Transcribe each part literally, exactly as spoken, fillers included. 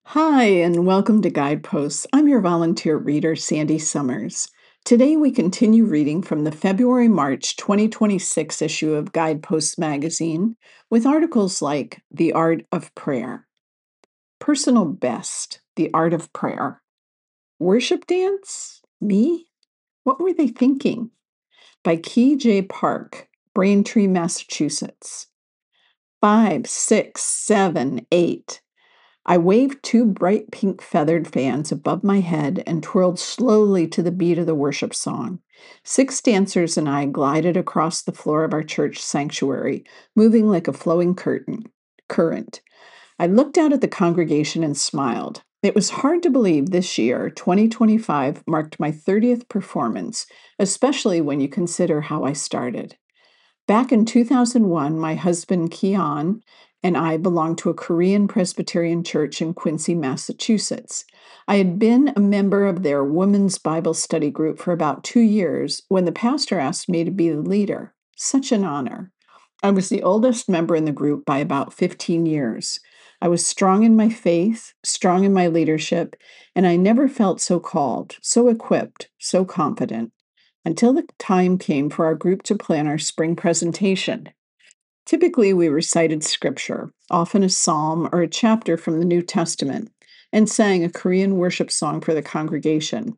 Hi, and welcome to Guideposts. I'm your volunteer reader, Sandy Summers. Today we continue reading from the February March twenty twenty-six issue of Guideposts magazine with articles like The Art of Prayer, Personal Best, The Art of Prayer, Worship Dance? Me? What were they thinking? By Key J. Park, Braintree, Massachusetts. Five, six, seven, eight. I waved two bright pink feathered fans above my head and twirled slowly to the beat of the worship song. Six dancers and I glided across the floor of our church sanctuary, moving like a flowing curtain, current. I looked out at the congregation and smiled. It was hard to believe this year, twenty twenty-five, marked my thirtieth performance, especially when you consider how I started. Back in two thousand one, my husband Keon and I belonged to a Korean Presbyterian church in Quincy, Massachusetts. I had been a member of their women's Bible study group for about two years when the pastor asked me to be the leader. Such an honor. I was the oldest member in the group by about fifteen years. I was strong in my faith, strong in my leadership, and I never felt so called, so equipped, so confident, until the time came for our group to plan our spring presentation. Typically, we recited scripture, often a psalm or a chapter from the New Testament, and sang a Korean worship song for the congregation.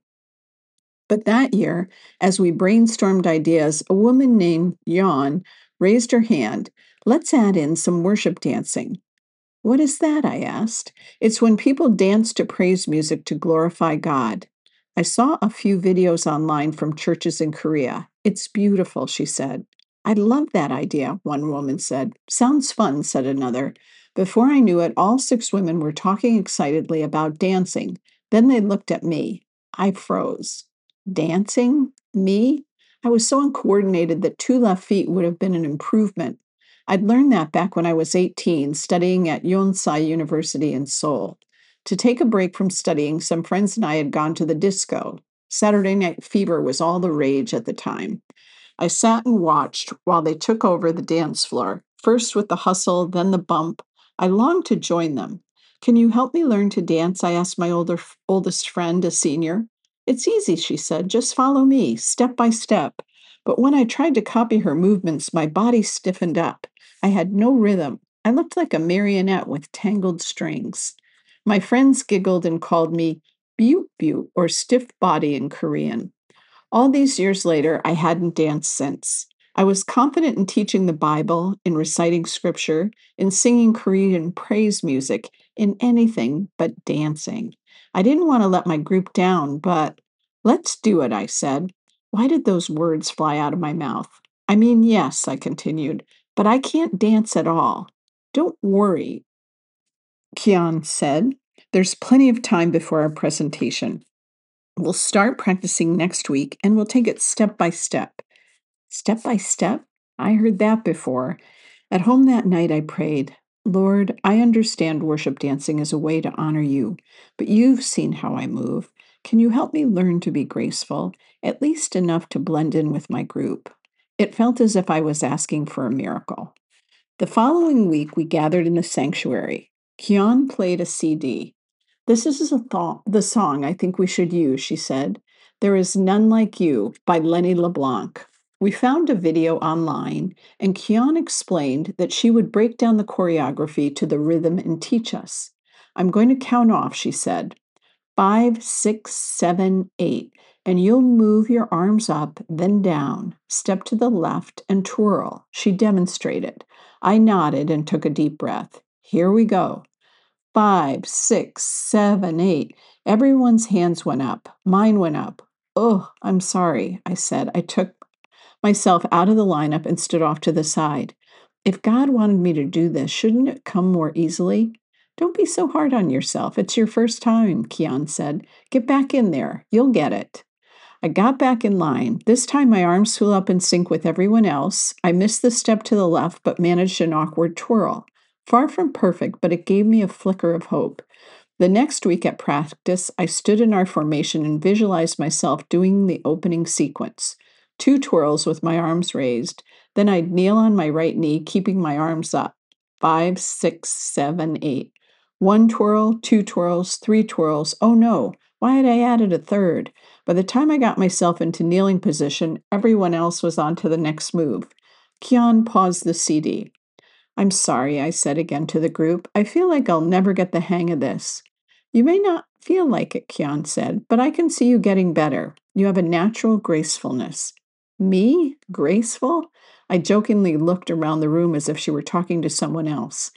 But that year, as we brainstormed ideas, a woman named Yon raised her hand. Let's add in some worship dancing. What is that? I asked. It's when people dance to praise music to glorify God. I saw a few videos online from churches in Korea. It's beautiful, she said. I love that idea, one woman said. Sounds fun, said another. Before I knew it, all six women were talking excitedly about dancing. Then they looked at me. I froze. Dancing? Me? I was so uncoordinated that two left feet would have been an improvement. I'd learned that back when I was eighteen, studying at Yonsei University in Seoul. To take a break from studying, some friends and I had gone to the disco. Saturday Night Fever was all the rage at the time. I sat and watched while they took over the dance floor, first with the hustle, then the bump. I longed to join them. Can you help me learn to dance? I asked my older, oldest friend, a senior. It's easy, she said. Just follow me, step by step. But when I tried to copy her movements, my body stiffened up. I had no rhythm. I looked like a marionette with tangled strings. My friends giggled and called me Byuk Byuk, or stiff body in Korean. All these years later, I hadn't danced since. I was confident in teaching the Bible, in reciting scripture, in singing Korean praise music, in anything but dancing. I didn't want to let my group down, but let's do it, I said. Why did those words fly out of my mouth? I mean, yes, I continued, but I can't dance at all. Don't worry, Kian said. There's plenty of time before our presentation. We'll start practicing next week and we'll take it step by step. Step by step? I heard that before. At home that night, I prayed, Lord, I understand worship dancing is a way to honor you, but you've seen how I move. Can you help me learn to be graceful, at least enough to blend in with my group? It felt as if I was asking for a miracle. The following week, we gathered in the sanctuary. Kian played a C D. This is a th- the song I think we should use, she said. There is None Like You by Lenny LeBlanc. We found a video online, and Kian explained that she would break down the choreography to the rhythm and teach us. I'm going to count off, she said. Five, six, seven, eight, and you'll move your arms up, then down, step to the left, and twirl. She demonstrated. I nodded and took a deep breath. Here we go. Five, six, seven, eight. Everyone's hands went up. Mine went up. Oh, I'm sorry, I said. I took myself out of the lineup and stood off to the side. If God wanted me to do this, shouldn't it come more easily? Don't be so hard on yourself. It's your first time, Kian said. Get back in there. You'll get it. I got back in line. This time my arms flew up in sync with everyone else. I missed the step to the left, but managed an awkward twirl. Far from perfect, but it gave me a flicker of hope. The next week at practice, I stood in our formation and visualized myself doing the opening sequence. Two twirls with my arms raised. Then I'd kneel on my right knee, keeping my arms up. Five, six, seven, eight. One twirl, two twirls, three twirls. Oh no, why had I added a third? By the time I got myself into kneeling position, everyone else was on to the next move. Kian paused the C D. I'm sorry, I said again to the group. I feel like I'll never get the hang of this. You may not feel like it, Kian said, but I can see you getting better. You have a natural gracefulness. Me? Graceful? I jokingly looked around the room as if she were talking to someone else.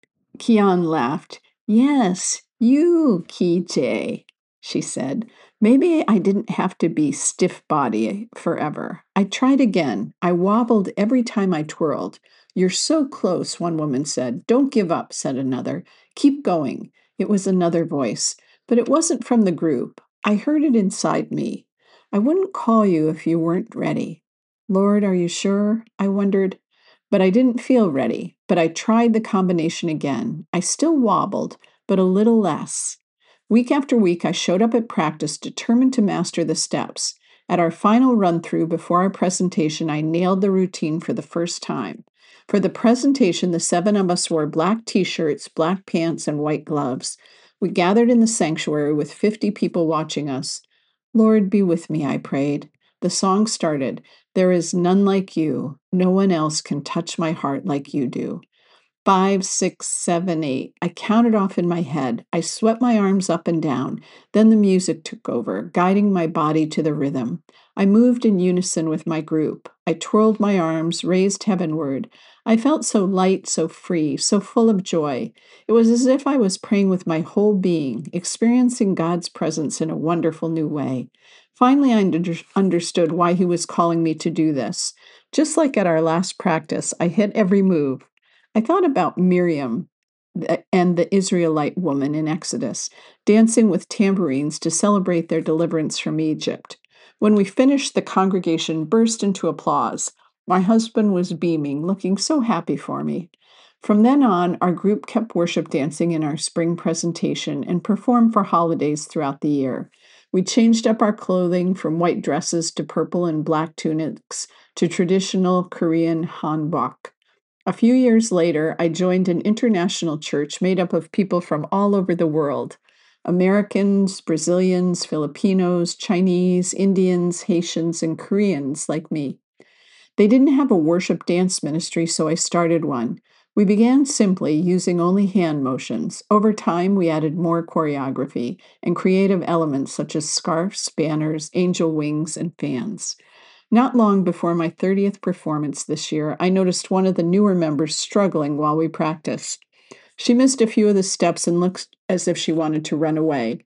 Kian laughed. Yes, you, Kijay, she said. Maybe I didn't have to be stiff body forever. I tried again. I wobbled every time I twirled. You're so close, one woman said. Don't give up, said another. Keep going. It was another voice, but it wasn't from the group. I heard it inside me. I wouldn't call you if you weren't ready. Lord, are you sure? I wondered. But I didn't feel ready. But I tried the combination again. I still wobbled, but a little less. Week after week, I showed up at practice determined to master the steps. At our final run through before our presentation, I nailed the routine for the first time. For the presentation, the seven of us wore black t shirts, black pants, and white gloves. We gathered in the sanctuary with fifty people watching us. Lord, be with me, I prayed. The song started. There is none like you. No one else can touch my heart like you do. Five, six, seven, eight. I counted off in my head. I swept my arms up and down. Then the music took over, guiding my body to the rhythm. I moved in unison with my group. I twirled my arms, raised heavenward. I felt so light, so free, so full of joy. It was as if I was praying with my whole being, experiencing God's presence in a wonderful new way. Finally, I under- understood why He was calling me to do this. Just like at our last practice, I hit every move. I thought about Miriam and the Israelite woman in Exodus, dancing with tambourines to celebrate their deliverance from Egypt. When we finished, the congregation burst into applause. My husband was beaming, looking so happy for me. From then on, our group kept worship dancing in our spring presentation and performed for holidays throughout the year. We changed up our clothing from white dresses to purple and black tunics to traditional Korean hanbok. A few years later, I joined an international church made up of people from all over the world. Americans, Brazilians, Filipinos, Chinese, Indians, Haitians, and Koreans like me. They didn't have a worship dance ministry, so I started one. We began simply using only hand motions. Over time, we added more choreography and creative elements such as scarves, banners, angel wings, and fans. Not long before my thirtieth performance this year, I noticed one of the newer members struggling while we practiced. She missed a few of the steps and looked as if she wanted to run away.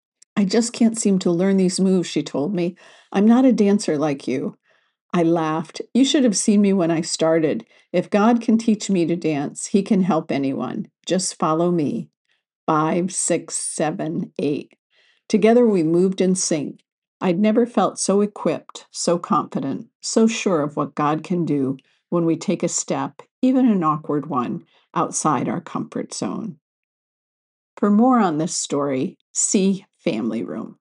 I just can't seem to learn these moves, she told me. I'm not a dancer like you. I laughed. You should have seen me when I started. If God can teach me to dance, He can help anyone. Just follow me. Five, six, seven, eight. Together we moved in sync. I'd never felt so equipped, so confident, so sure of what God can do when we take a step, even an awkward one, outside our comfort zone. For more on this story, see Family Room.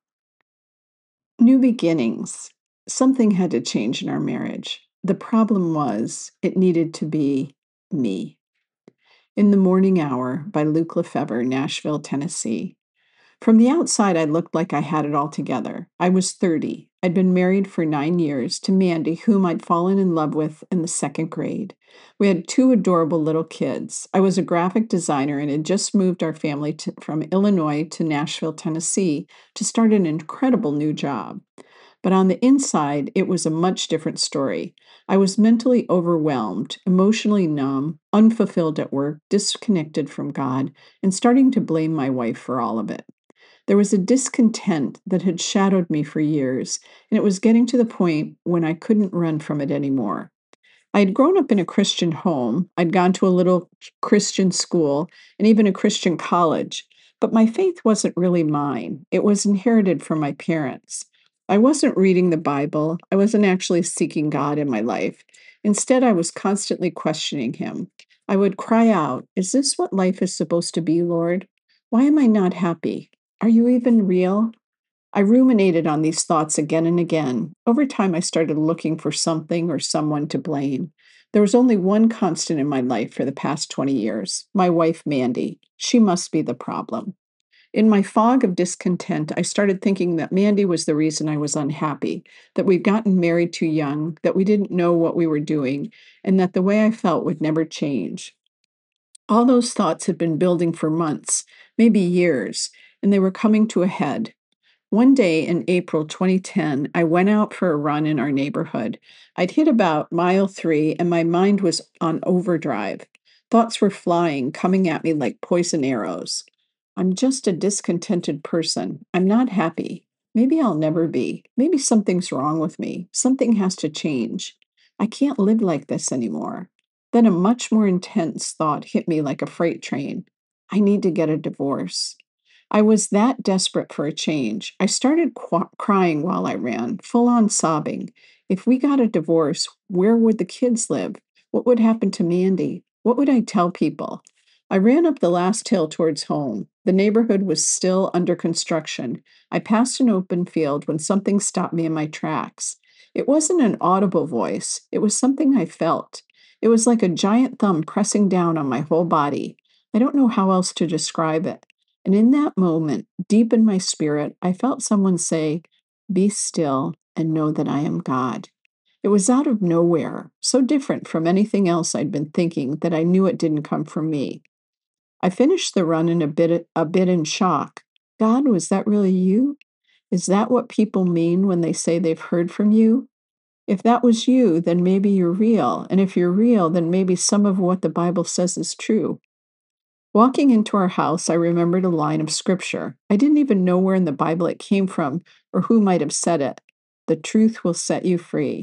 New beginnings. Something had to change in our marriage. The problem was, it needed to be me. In the Morning Hour by Luke Lefebvre, Nashville, Tennessee. From the outside, I looked like I had it all together. I was thirty. I'd been married for nine years to Mandy, whom I'd fallen in love with in the second grade. We had two adorable little kids. I was a graphic designer and had just moved our family to, from Illinois to Nashville, Tennessee, to start an incredible new job. But on the inside, it was a much different story. I was mentally overwhelmed, emotionally numb, unfulfilled at work, disconnected from God, and starting to blame my wife for all of it. There was a discontent that had shadowed me for years, and it was getting to the point when I couldn't run from it anymore. I had grown up in a Christian home. I'd gone to a little Christian school and even a Christian college, but my faith wasn't really mine. It was inherited from my parents. I wasn't reading the Bible. I wasn't actually seeking God in my life. Instead, I was constantly questioning Him. I would cry out, "Is this what life is supposed to be, Lord? Why am I not happy? Are you even real?" I ruminated on these thoughts again and again. Over time, I started looking for something or someone to blame. There was only one constant in my life for the past twenty years, my wife, Mandy. She must be the problem. In my fog of discontent, I started thinking that Mandy was the reason I was unhappy, that we'd gotten married too young, that we didn't know what we were doing, and that the way I felt would never change. All those thoughts had been building for months, maybe years, and they were coming to a head. One day in April twenty ten, I went out for a run in our neighborhood. I'd hit about mile three, and my mind was on overdrive. Thoughts were flying, coming at me like poison arrows. I'm just a discontented person. I'm not happy. Maybe I'll never be. Maybe something's wrong with me. Something has to change. I can't live like this anymore. Then a much more intense thought hit me like a freight train. I need to get a divorce. I was that desperate for a change. I started qu- crying while I ran, full on sobbing. If we got a divorce, where would the kids live? What would happen to Mandy? What would I tell people? I ran up the last hill towards home. The neighborhood was still under construction. I passed an open field when something stopped me in my tracks. It wasn't an audible voice, it was something I felt. It was like a giant thumb pressing down on my whole body. I don't know how else to describe it. And in that moment, deep in my spirit, I felt someone say, "Be still and know that I am God." It was out of nowhere, so different from anything else I'd been thinking that I knew it didn't come from me. I finished the run in a bit a bit in shock. God, was that really you? Is that what people mean when they say they've heard from you? If that was you, then maybe you're real. And if you're real, then maybe some of what the Bible says is true. Walking into our house, I remembered a line of scripture. I didn't even know where in the Bible it came from or who might have said it. The truth will set you free.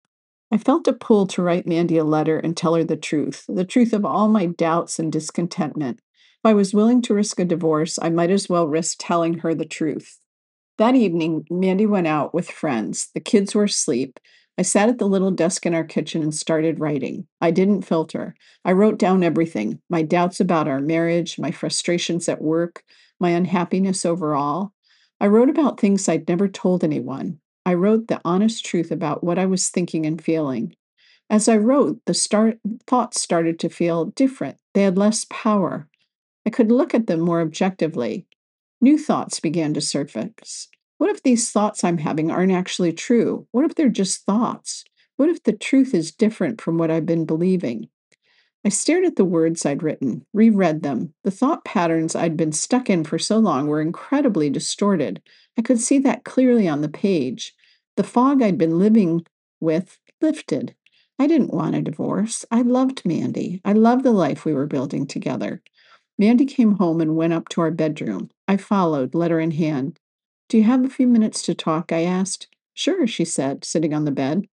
I felt a pull to write Mandy a letter and tell her the truth, the truth of all my doubts and discontentment. If I was willing to risk a divorce, I might as well risk telling her the truth. That evening, Mandy went out with friends. The kids were asleep. I sat at the little desk in our kitchen and started writing. I didn't filter. I wrote down everything, my doubts about our marriage, my frustrations at work, my unhappiness overall. I wrote about things I'd never told anyone. I wrote the honest truth about what I was thinking and feeling. As I wrote, the start, thoughts started to feel different. They had less power. I could look at them more objectively. New thoughts began to surface. What if these thoughts I'm having aren't actually true? What if they're just thoughts? What if the truth is different from what I've been believing? I stared at the words I'd written, reread them. The thought patterns I'd been stuck in for so long were incredibly distorted. I could see that clearly on the page. The fog I'd been living with lifted. I didn't want a divorce. I loved Mandy. I loved the life we were building together. Mandy came home and went up to our bedroom. I followed, letter in hand. "Do you have a few minutes to talk?" I asked. "Sure," she said, sitting on the bed.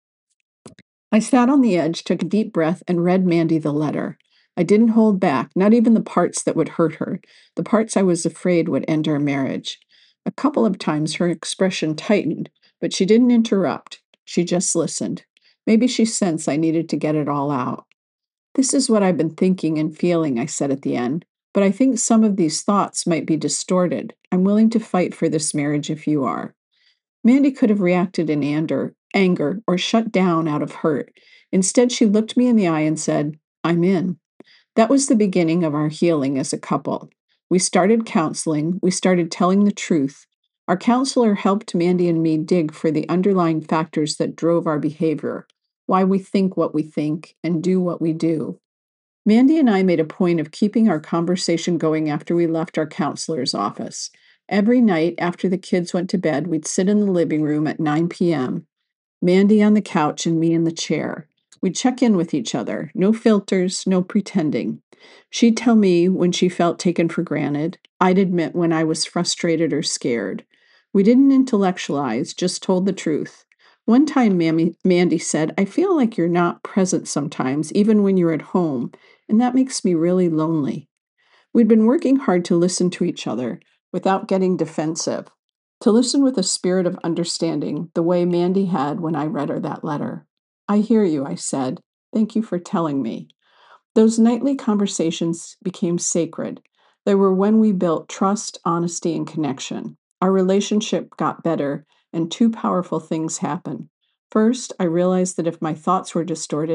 I sat on the edge, took a deep breath, and read Mandy the letter. I didn't hold back, not even the parts that would hurt her, the parts I was afraid would end our marriage. A couple of times her expression tightened, but she didn't interrupt. She just listened. Maybe she sensed I needed to get it all out. "This is what I've been thinking and feeling," I said at the end. "But I think some of these thoughts might be distorted. I'm willing to fight for this marriage if you are." Mandy could have reacted in anger, anger or shut down out of hurt. Instead, she looked me in the eye and said, "I'm in." That was the beginning of our healing as a couple. We started counseling, we started telling the truth. Our counselor helped Mandy and me dig for the underlying factors that drove our behavior, why we think what we think and do what we do. Mandy and I made a point of keeping our conversation going after we left our counselor's office. Every night after the kids went to bed, we'd sit in the living room at nine p.m., Mandy on the couch and me in the chair. We'd check in with each other. No filters, no pretending. She'd tell me when she felt taken for granted. I'd admit when I was frustrated or scared. We didn't intellectualize, just told the truth. One time, Mammy, Mandy said, "I feel like you're not present sometimes, even when you're at home, and that makes me really lonely." We'd been working hard to listen to each other without getting defensive, to listen with a spirit of understanding, the way Mandy had when I read her that letter. "I hear you," I said. "Thank you for telling me." Those nightly conversations became sacred. They were when we built trust, honesty, and connection. Our relationship got better, and two powerful things happened. First, I realized that if my thoughts were distorted,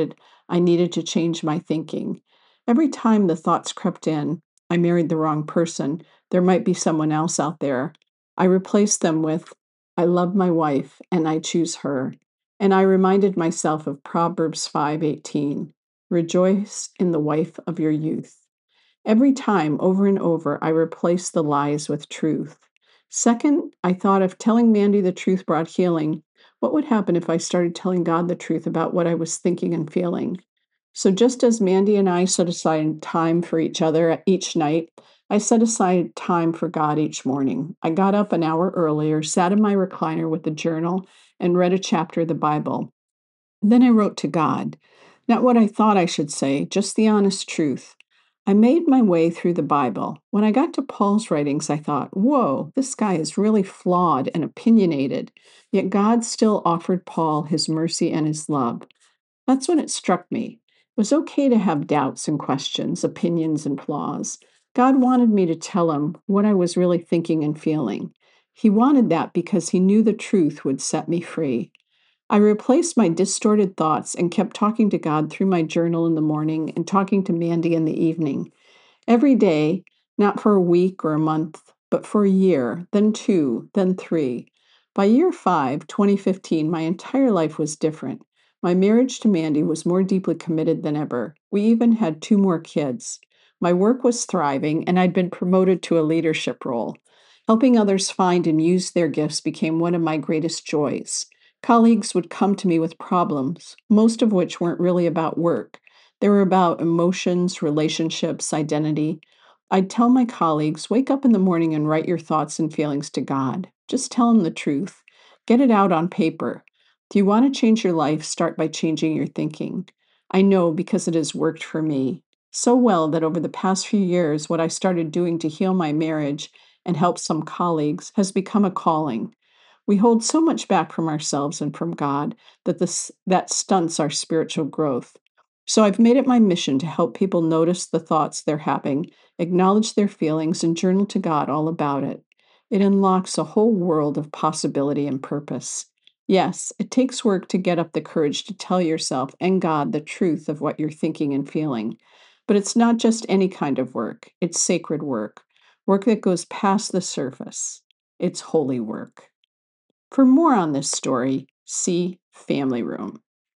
I needed to change my thinking. Every time the thoughts crept in, I married the wrong person, there might be someone else out there, I replaced them with, I love my wife and I choose her. And I reminded myself of Proverbs five eighteen, rejoice in the wife of your youth. Every time, over and over, I replaced the lies with truth. Second, I thought if telling Mandy the truth brought healing, what would happen if I started telling God the truth about what I was thinking and feeling? So, just as Mandy and I set aside time for each other each night, I set aside time for God each morning. I got up an hour earlier, sat in my recliner with a journal, and read a chapter of the Bible. Then I wrote to God. Not what I thought I should say, just the honest truth. I made my way through the Bible. When I got to Paul's writings, I thought, whoa, this guy is really flawed and opinionated. Yet God still offered Paul his mercy and his love. That's when it struck me. It was okay to have doubts and questions, opinions and flaws. God wanted me to tell him what I was really thinking and feeling. He wanted that because he knew the truth would set me free. I replaced my distorted thoughts and kept talking to God through my journal in the morning and talking to Mandy in the evening. Every day, not for a week or a month, but for a year, then two, then three. By year five, twenty fifteen, my entire life was different. My marriage to Mandy was more deeply committed than ever. We even had two more kids. My work was thriving, and I'd been promoted to a leadership role. Helping others find and use their gifts became one of my greatest joys. Colleagues would come to me with problems, most of which weren't really about work. They were about emotions, relationships, identity. I'd tell my colleagues, wake up in the morning and write your thoughts and feelings to God. Just tell him the truth. Get it out on paper. Do you want to change your life? Start by changing your thinking. I know because it has worked for me so well that over the past few years, what I started doing to heal my marriage and help some colleagues has become a calling. We hold so much back from ourselves and from God that this that stunts our spiritual growth. So I've made it my mission to help people notice the thoughts they're having, acknowledge their feelings, and journal to God all about it. It unlocks a whole world of possibility and purpose. Yes, it takes work to get up the courage to tell yourself and God the truth of what you're thinking and feeling. But it's not just any kind of work, it's sacred work, work that goes past the surface. It's holy work. For more on this story, see Family Room.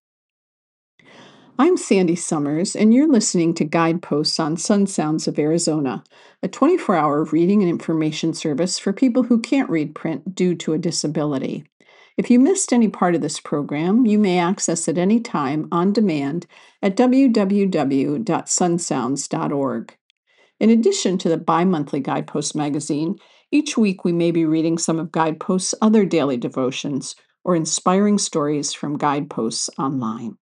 I'm Sandy Summers, and you're listening to Guideposts on Sun Sounds of Arizona, a twenty-four hour reading and information service for people who can't read print due to a disability. If you missed any part of this program, you may access it anytime on demand at w w w dot sun sounds dot org. In addition to the bi-monthly Guidepost magazine, each week we may be reading some of Guideposts' other daily devotions or inspiring stories from Guideposts online.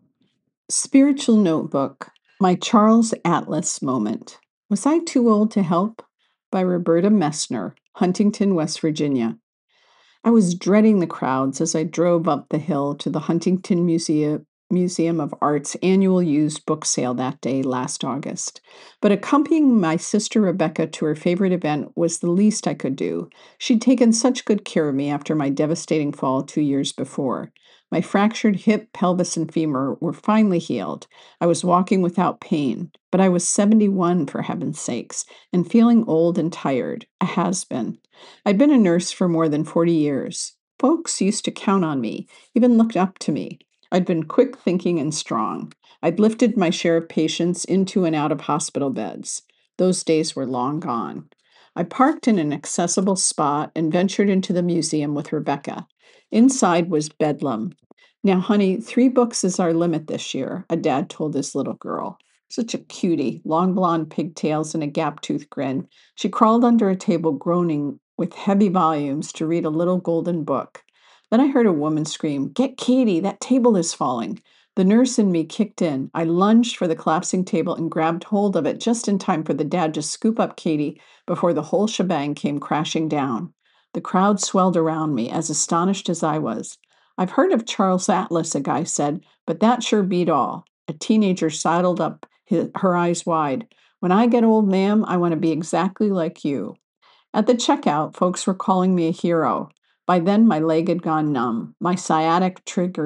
Spiritual Notebook, My Charles Atlas Moment. Was I Too Old to Help? By Roberta Messner, Huntington, West Virginia. I was dreading the crowds as I drove up the hill to the Huntington Museum, Museum of Art's annual used book sale that day last August. But accompanying my sister Rebecca to her favorite event was the least I could do. She'd taken such good care of me after my devastating fall two years before. My fractured hip, pelvis, and femur were finally healed. I was walking without pain, but I was seventy-one, for heaven's sakes, and feeling old and tired, a has-been. I'd been a nurse for more than forty years. Folks used to count on me, even looked up to me. I'd been quick thinking and strong. I'd lifted my share of patients into and out of hospital beds. Those days were long gone. I parked in an accessible spot and ventured into the museum with Rebecca. Inside was bedlam. Now, honey, three books is our limit this year, a dad told his little girl. Such a cutie, long blonde pigtails and a gap-toothed grin. She crawled under a table, groaning with heavy volumes to read a little golden book. Then I heard a woman scream, "Get Katie, that table is falling." The nurse in me kicked in. I lunged for the collapsing table and grabbed hold of it just in time for the dad to scoop up Katie before the whole shebang came crashing down. The crowd swelled around me, as astonished as I was. "I've heard of Charles Atlas," a guy said, "but that sure beat all." A teenager sidled up, his, her eyes wide. "When I get old, ma'am, I want to be exactly like you." At the checkout, folks were calling me a hero. By then, my leg had gone numb, my sciatic triggered,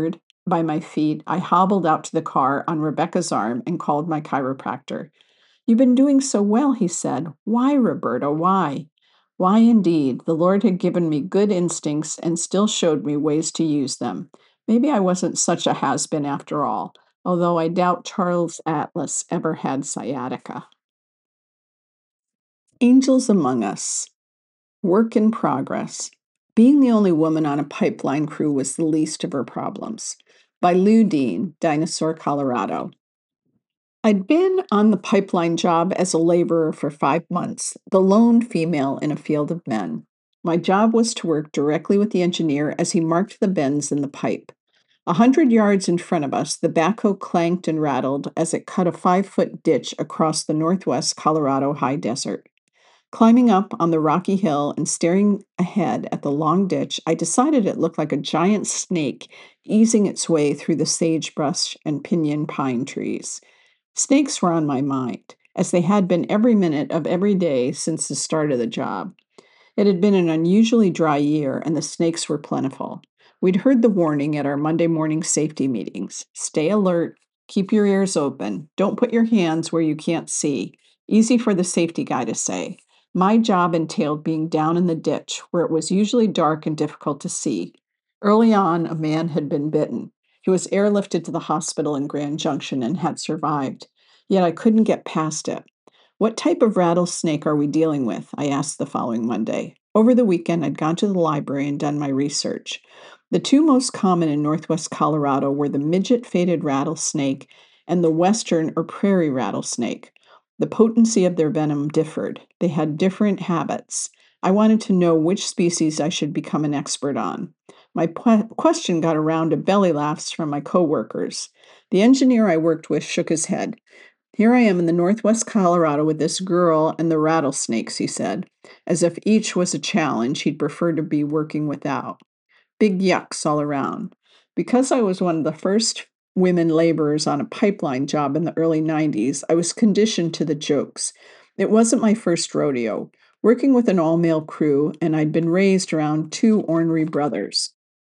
by my feet, I hobbled out to the car on Rebecca's arm and called my chiropractor. "You've been doing so well," he said. "Why, Roberta, why?" Why indeed? The Lord had given me good instincts and still showed me ways to use them. Maybe I wasn't such a has-been after all, although I doubt Charles Atlas ever had sciatica. Angels Among Us. Work in progress. Being the only woman on a pipeline crew was the least of her problems. By Lou Dean, Dinosaur, Colorado. I'd been on the pipeline job as a laborer for five months, the lone female in a field of men. My job was to work directly with the engineer as he marked the bends in the pipe. A hundred yards in front of us, the backhoe clanked and rattled as it cut a five-foot ditch across the northwest Colorado high desert. Climbing up on the rocky hill and staring ahead at the long ditch, I decided it looked like a giant snake easing its way through the sagebrush and pinyon pine trees. Snakes were on my mind, as they had been every minute of every day since the start of the job. It had been an unusually dry year, and the snakes were plentiful. We'd heard the warning at our Monday morning safety meetings. Stay alert, keep your ears open, don't put your hands where you can't see. Easy for the safety guy to say. My job entailed being down in the ditch, where it was usually dark and difficult to see. Early on, a man had been bitten. He was airlifted to the hospital in Grand Junction and had survived. Yet I couldn't get past it. "What type of rattlesnake are we dealing with?" I asked the following Monday. Over the weekend, I'd gone to the library and done my research. The two most common in northwest Colorado were the midget-faded rattlesnake and the western or prairie rattlesnake. The potency of their venom differed. They had different habits. I wanted to know which species I should become an expert on. My que- question got a round of belly laughs from my coworkers. The engineer I worked with shook his head. "Here I am in the northwest Colorado with this girl and the rattlesnakes," he said, as if each was a challenge he'd prefer to be working without. Big yucks all around. Because I was one of the first women laborers on a pipeline job in the early nineties, I was conditioned to the jokes. It wasn't my first rodeo. Working with an all-male crew, and I'd been raised around two ornery brothers.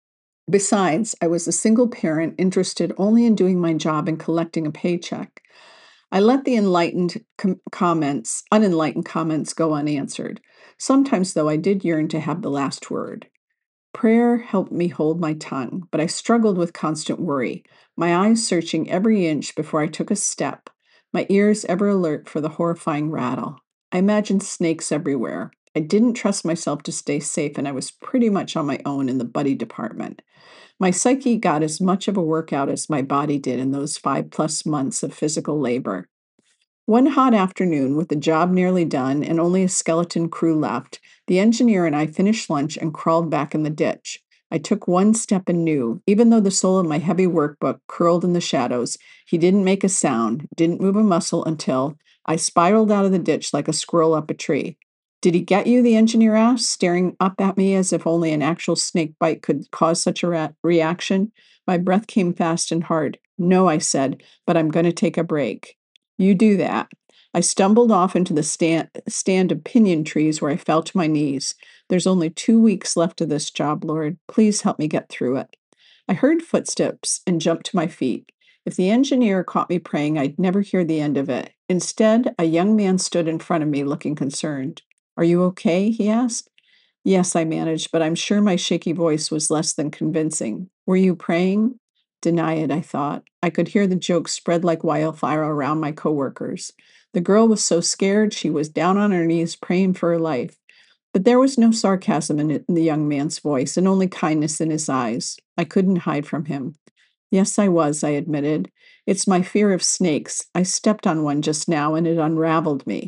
Besides, I was a single parent interested only in doing my job and collecting a paycheck. I let the enlightened com- comments, unenlightened comments go unanswered. Sometimes, though, I did yearn to have the last word. Prayer helped me hold my tongue, but I struggled with constant worry, my eyes searching every inch before I took a step, my ears ever alert for the horrifying rattle. I imagined snakes everywhere. I didn't trust myself to stay safe, and I was pretty much on my own in the buddy department. My psyche got as much of a workout as my body did in those five plus months of physical labor. One hot afternoon, with the job nearly done and only a skeleton crew left, the engineer and I finished lunch and crawled back in the ditch. I took one step and knew, even though the sole of my heavy workbook curled in the shadows, he didn't make a sound, didn't move a muscle until I spiraled out of the ditch like a squirrel up a tree. "Did he get you?" the engineer asked, staring up at me as if only an actual snake bite could cause such a ra- reaction. My breath came fast and hard. "No," I said, "but I'm going to take a break." "You do that." I stumbled off into the stand, stand of pinyon trees where I fell to my knees. "There's only two weeks left of this job, Lord. Please help me get through it." I heard footsteps and jumped to my feet. If the engineer caught me praying, I'd never hear the end of it. Instead, a young man stood in front of me looking concerned. "Are you okay?" he asked. "Yes," I managed, but I'm sure my shaky voice was less than convincing. "Were you praying?" Deny it, I thought. I could hear the joke spread like wildfire around my coworkers. The girl was so scared she was down on her knees praying for her life. But there was no sarcasm in, it, in the young man's voice, and only kindness in his eyes. I couldn't hide from him. "Yes, I was," I admitted. "It's my fear of snakes. I stepped on one just now, and it unraveled me."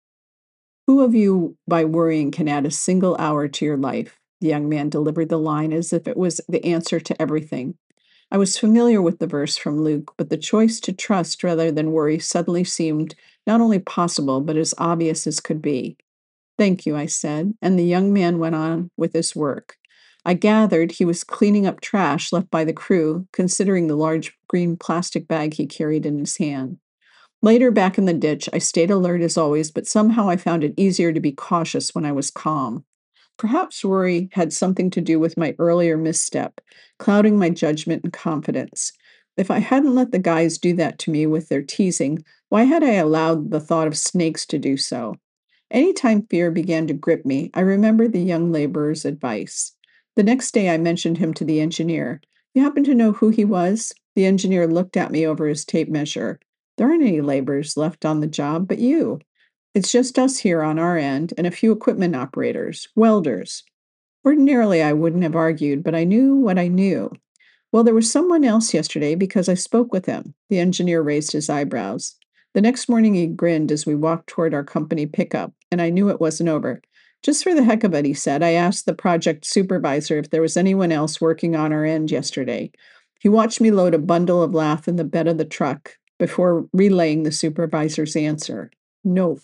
"Who of you, by worrying, can add a single hour to your life?" The young man delivered the line as if it was the answer to everything. I was familiar with the verse from Luke, but the choice to trust rather than worry suddenly seemed not only possible, but as obvious as could be. "Thank you," I said, and the young man went on with his work. I gathered he was cleaning up trash left by the crew, considering the large green plastic bag he carried in his hand. Later, back in the ditch, I stayed alert as always, but somehow I found it easier to be cautious when I was calm. Perhaps worry had something to do with my earlier misstep, clouding my judgment and confidence. If I hadn't let the guys do that to me with their teasing, why had I allowed the thought of snakes to do so? Anytime fear began to grip me, I remembered the young laborer's advice. The next day, I mentioned him to the engineer. You happen to know who he was? The engineer looked at me over his tape measure. There aren't any laborers left on the job but you. It's just us here on our end and a few equipment operators, welders. Ordinarily, I wouldn't have argued, but I knew what I knew. Well, there was someone else yesterday because I spoke with him. The engineer raised his eyebrows. The next morning, he grinned as we walked toward our company pickup, and I knew it wasn't over. Just for the heck of it, he said, I asked the project supervisor if there was anyone else working on our end yesterday. He watched me load a bundle of lath in the bed of the truck before relaying the supervisor's answer. Nope.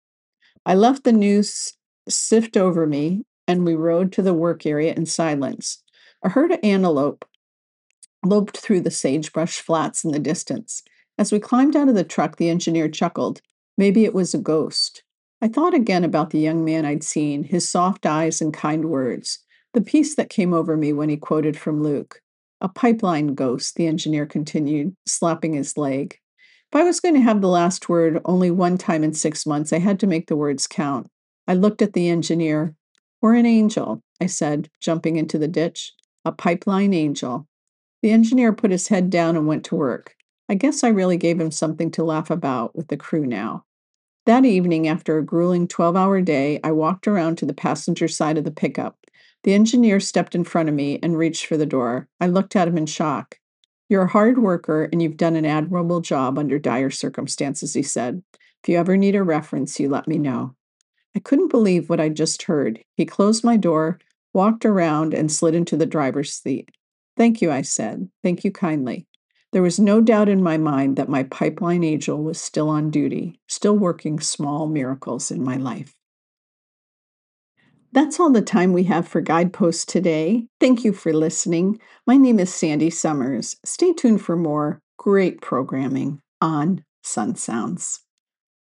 I left the news sift over me, and we rode to the work area in silence. A herd of antelope loped through the sagebrush flats in the distance. As we climbed out of the truck, the engineer chuckled. Maybe it was a ghost. I thought again about the young man I'd seen, his soft eyes and kind words, the peace that came over me when he quoted from Luke. A pipeline ghost, the engineer continued, slapping his leg. If I was going to have the last word only one time in six months, I had to make the words count. I looked at the engineer. Or an angel, I said, jumping into the ditch. A pipeline angel. The engineer put his head down and went to work. I guess I really gave him something to laugh about with the crew now. That evening, after a grueling twelve-hour day, I walked around to the passenger side of the pickup. The engineer stepped in front of me and reached for the door. I looked at him in shock. You're a hard worker and you've done an admirable job under dire circumstances, he said. If you ever need a reference, you let me know. I couldn't believe what I'd just heard. He closed my door, walked around, and slid into the driver's seat. Thank you, I said. Thank you kindly. There was no doubt in my mind that my pipeline angel was still on duty, still working small miracles in my life. That's all the time we have for Guideposts today. Thank you for listening. My name is Sandy Summers. Stay tuned for more great programming on Sun Sounds.